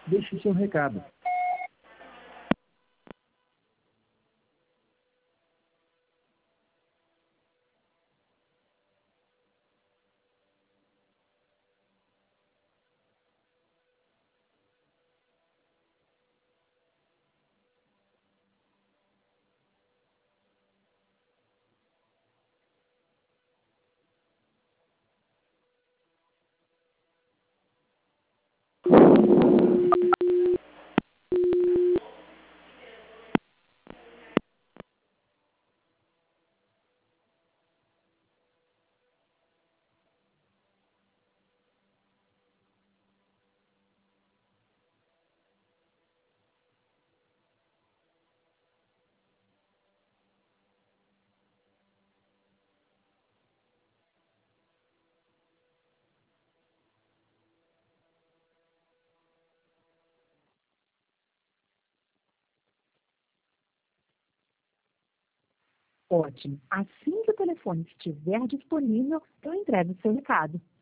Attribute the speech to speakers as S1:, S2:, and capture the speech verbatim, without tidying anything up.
S1: Deixe seu recado.
S2: Ótimo. Assim que o telefone estiver disponível, eu entrego o seu recado.